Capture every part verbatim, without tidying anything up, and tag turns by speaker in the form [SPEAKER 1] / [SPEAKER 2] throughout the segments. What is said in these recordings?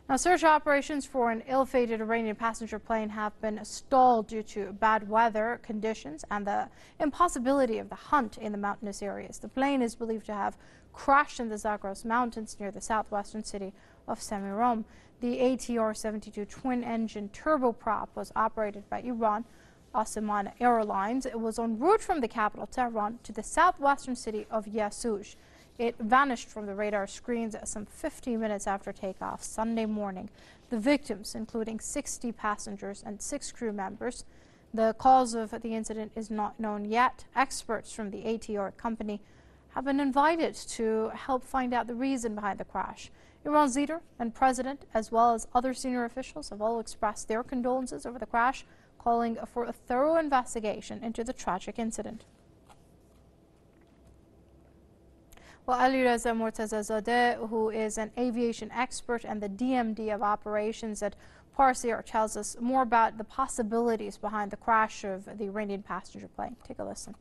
[SPEAKER 1] Now, search operations for an ill-fated Iranian passenger plane have been stalled due to bad weather conditions and the impossibility of the hunt in the mountainous areas. The plane is believed to have crashed in the Zagros Mountains near the southwestern city of Semirom. The A T R seventy-two twin-engine turboprop was operated by Iran Aseman Airlines. It was en route from the capital, Tehran, to the southwestern city of Yasuj. It vanished from the radar screens some fifteen minutes after takeoff Sunday morning. The victims, including sixty passengers and six crew members. The cause of the incident is not known yet. Experts from the A T R company have been invited to help find out the reason behind the crash. Iran's leader and president, as well as other senior officials, have all expressed their condolences over the crash, calling for a thorough investigation into the tragic incident. Well, Alireza Mortazazadeh, who is an aviation expert and the D M D of operations at Parseer, tells us more about the possibilities behind the crash of the Iranian passenger plane. Take a listen.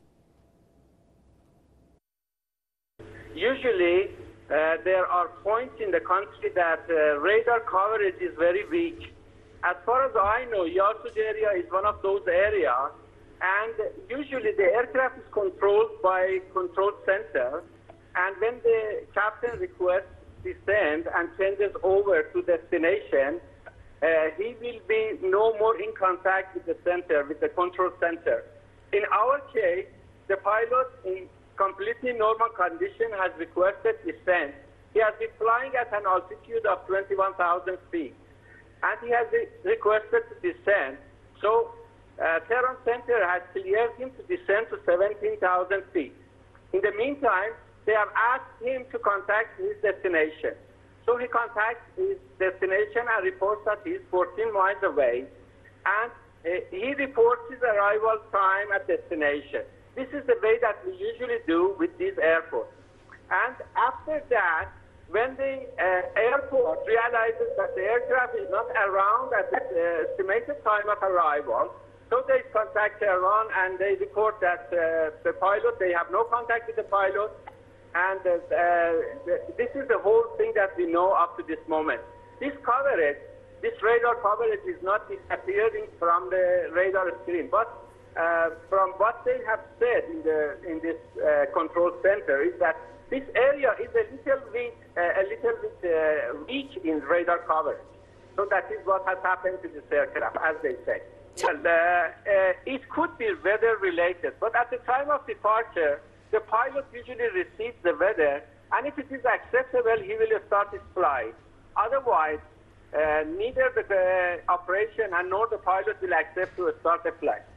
[SPEAKER 2] Usually, uh, there are points in the country that uh, radar coverage is very weak. As far as I know, Yasuj area is one of those areas, and usually the aircraft is controlled by control center. And when the captain requests descent and changes over to destination, uh, he will be no more in contact with the center, with the control center. In our case, the pilot, in completely normal condition, has requested descent. He has been flying at an altitude of twenty-one thousand feet, and he has re requested to descend. So, uh, Tehran Center has cleared him to descend to seventeen thousand feet. In the meantime, they have asked him to contact his destination. So he contacts his destination and reports that he is fourteen miles away. And uh, he reports his arrival time at destination. This is the way that we usually do with these airports. And after that, when the uh, airport realizes that the aircraft is not around at the uh, estimated time of arrival, so they contact Tehran and they report that uh, the pilot, they have no contact with the pilot. And uh, uh, this is the whole thing that we know up to this moment. This coverage, this radar coverage is not disappearing from the radar screen, but uh, from what they have said in, the, in this uh, control center is that this area is a little bit, uh, a little bit uh, weak in radar coverage. So that is what has happened to this aircraft, as they say. Well, uh, uh, it could be weather related, but at the time of departure, the pilot usually receives the weather, and if it is acceptable, he will start his flight. Otherwise, uh, neither the uh, operation and nor the pilot will accept to start the flight.